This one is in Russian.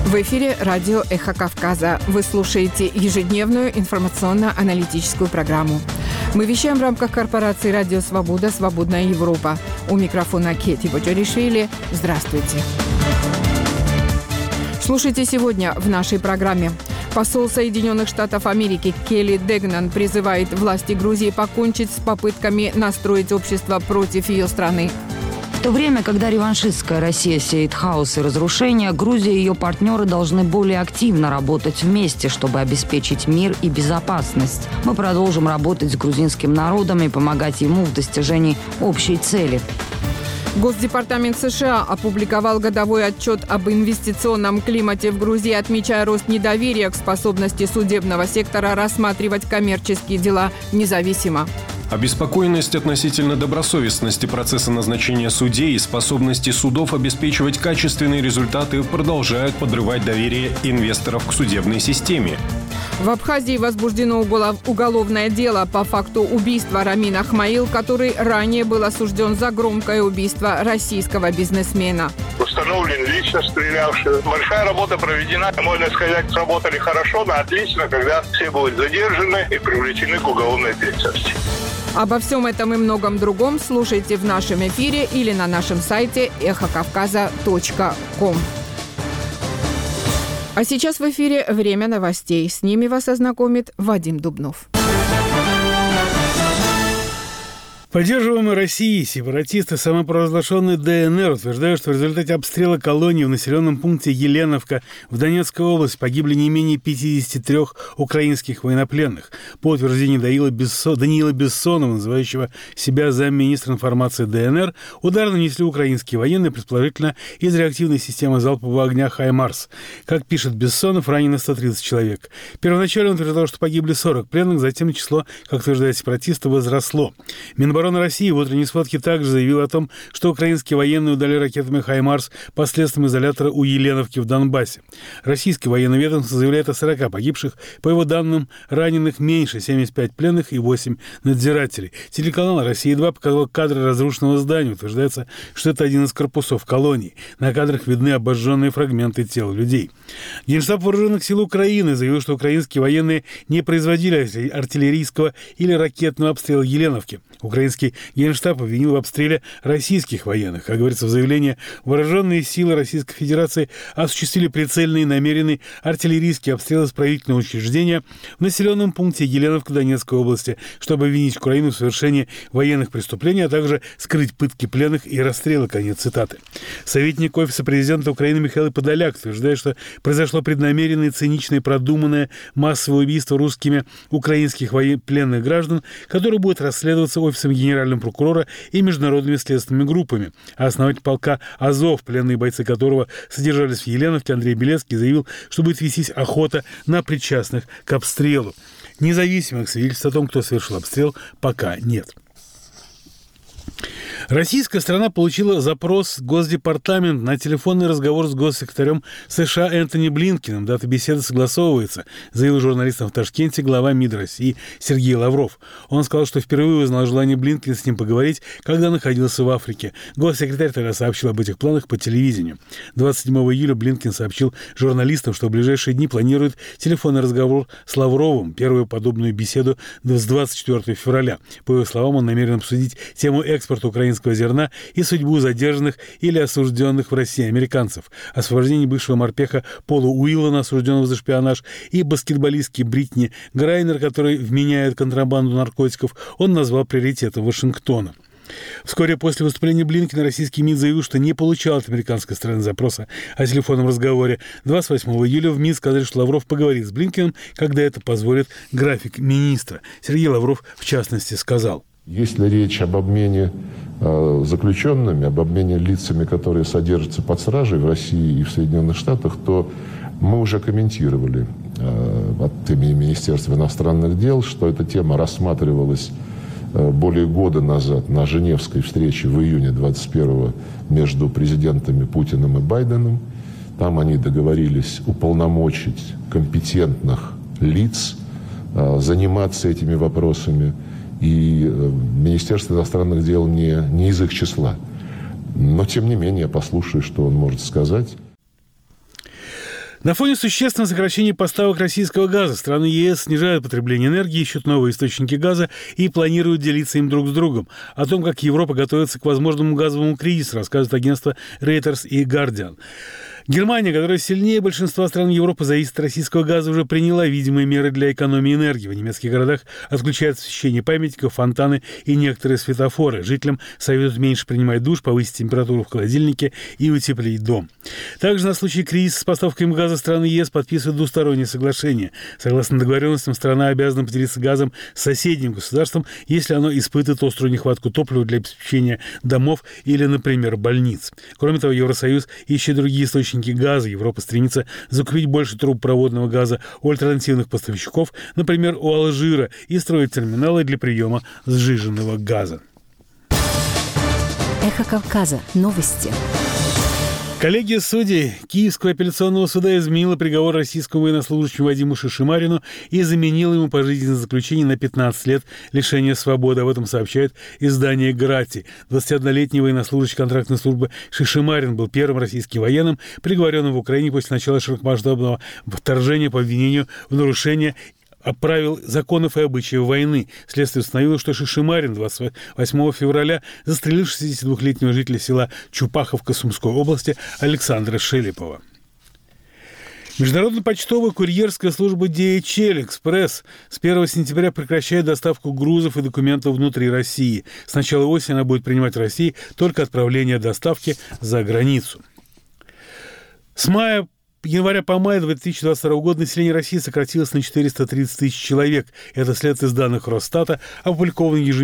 В эфире радио «Эхо Кавказа». Вы слушаете ежедневную информационно-аналитическую программу. Мы вещаем в рамках корпорации «Радио Свобода. Свободная Европа». У микрофона Кети Боджоришвили. Здравствуйте. Слушайте сегодня в нашей программе. Посол Соединенных Штатов Америки Келли Дегнан призывает власти Грузии покончить с попытками настроить общество против ее страны. В то время, когда реваншистская Россия сеет хаос и разрушения, Грузия и ее партнеры должны более активно работать вместе, чтобы обеспечить мир и безопасность. Мы продолжим работать с грузинским народом и помогать ему в достижении общей цели. Госдепартамент США опубликовал годовой отчет об инвестиционном климате в Грузии, отмечая рост недоверия к способности судебного сектора рассматривать коммерческие дела независимо. Обеспокоенность относительно добросовестности процесса назначения судей и способности судов обеспечивать качественные результаты продолжают подрывать доверие инвесторов к судебной системе. В Абхазии возбуждено уголовное дело по факту убийства Рамин Ахмаил, который ранее был осужден за громкое убийство российского бизнесмена. Установлен лично стрелявший. Большая работа проведена. Можно сказать, сработали хорошо, но отлично, когда все будут задержаны и привлечены к уголовной ответственности. Обо всем этом и многом другом слушайте в нашем эфире или на нашем сайте эхокавказа.ком. А сейчас в эфире «Время новостей». С ними вас ознакомит Вадим Дубнов. Поддерживаемые Россией сепаратисты самопровозглашенной ДНР утверждают, что в результате обстрела колонии в населенном пункте Еленовка в Донецкой области погибли не менее 53 украинских военнопленных. По утверждению Даниила Бессонова, называющего себя замминистра информации ДНР, удар нанесли украинские военные, предположительно из реактивной системы залпового огня «Хаймарс». Как пишет Бессонов, ранено 130 человек. Первоначально он утверждал, что погибли 40 пленных, затем число, как утверждает сепаратисты, возросло. Минобороны России в утренней сводке также заявил о том, что украинские военные удали ракетами «Хаймарс» по следствиям изолятора у Еленовки в Донбассе. Российское военное ведомство заявляет о 40 погибших. По его данным, раненых меньше, 75 пленных и 8 надзирателей. Телеканал «Россия-2» показал кадры разрушенного здания. Утверждается, что это один из корпусов колонии. На кадрах видны обожженные фрагменты тел людей. Генштаб Вооруженных сил Украины заявил, что украинские военные не производили артиллерийского или ракетного обстрела Еленовки. Украинский Генштаб обвинил в обстреле российских военных. Как говорится в заявлении, вооруженные силы Российской Федерации осуществили прицельный и намеренный артиллерийский обстрел исправительного учреждения в населенном пункте Еленовка Донецкой области, чтобы обвинить Украину в совершении военных преступлений, а также скрыть пытки пленных и расстрелы. Конец цитаты. Советник Офиса президента Украины Михаил Подоляк утверждает, что произошло преднамеренное, циничное, продуманное массовое убийство русскими украинских пленных граждан, которое будет расследоваться Офисом генерального прокурора и международными следственными группами. А основатель полка «Азов», пленные бойцы которого содержались в Еленовке, Андрей Белецкий, заявил, что будет вестись охота на причастных к обстрелу. Независимых свидетельств о том, кто совершил обстрел, пока нет. Российская сторона получила запрос Госдепартамента на телефонный разговор с госсекретарем США Энтони Блинкеном. Дата беседы согласовывается, заявил журналистам в Ташкенте глава МИД России Сергей Лавров. Он сказал, что впервые узнал желание Блинкена с ним поговорить, когда находился в Африке. Госсекретарь тогда сообщил об этих планах по телевидению. 27 июля Блинкен сообщил журналистам, что в ближайшие дни планирует телефонный разговор с Лавровым, первую подобную беседу с 24 февраля. По его словам, он намерен обсудить тему экспорта украинского зерна и судьбу задержанных или осужденных в России американцев, освобождение бывшего морпеха Пола Уиллана, осужденного за шпионаж, и баскетболистки Бритни Грайнер, который вменяет контрабанду наркотиков, он назвал приоритетом Вашингтона. Вскоре после выступления Блинкена российский МИД заявил, что не получал от американской стороны запроса о телефонном разговоре. 28 июля в МИД сказали, что Лавров поговорит с Блинкеном, когда это позволит график министра. Сергей Лавров, в частности, сказал: если речь об обмене заключенными, об обмене лицами, которые содержатся под стражей в России и в Соединенных Штатах, то мы уже комментировали от имени Министерства иностранных дел, что эта тема рассматривалась более года назад на Женевской встрече в июне 21-го между президентами Путиным и Байденом. Там они договорились уполномочить компетентных лиц заниматься этими вопросами. И Министерство иностранных дел не из их числа. Но, тем не менее, я послушаю, что он может сказать. На фоне существенного сокращения поставок российского газа страны ЕС снижают потребление энергии, ищут новые источники газа и планируют делиться им друг с другом. О том, как Европа готовится к возможному газовому кризису, рассказывают агентства Reuters и Guardian. Германия, которая сильнее большинства стран Европы зависит от российского газа, уже приняла видимые меры для экономии энергии. В немецких городах отключают освещение памятников, фонтаны и некоторые светофоры. Жителям советуют меньше принимать душ, повысить температуру в холодильнике и утеплить дом. Также на случай кризиса с поставками газа страны ЕС подписывают двустороннее соглашение. Согласно договоренностям, страна обязана поделиться газом с соседним государством, если оно испытывает острую нехватку топлива для обеспечения домов или, например, больниц. Кроме того, Евросоюз ищет другие источники газа. Европа стремится закупить больше трубопроводного газа у альтернативных поставщиков, например, у Алжира, и строить терминалы для приема сжиженного газа. Эхо Кавказа. Новости. Коллегия судей Киевского апелляционного суда изменила приговор российскому военнослужащему Вадиму Шишимарину и заменила ему пожизненное заключение на 15 лет лишения свободы. Об этом сообщает издание «Грати». 21-летний военнослужащий контрактной службы Шишимарин был первым российским военным, приговоренным в Украине после начала широкомасштабного вторжения по обвинению в нарушении правил, законов и обычаев войны. Следствие установило, что Шишимарин 28 февраля застрелил 62-летнего жителя села Чупаховка Сумской области Александра Шелепова. Международная почтовая курьерская служба DHL Express с 1 сентября прекращает доставку грузов и документов внутри России. С начала осени она будет принимать в России только отправление доставки за границу. С января по май 2022 года население России сократилось на 430 тысяч человек. Это следует из данных Росстата, опубликованных ежемесячно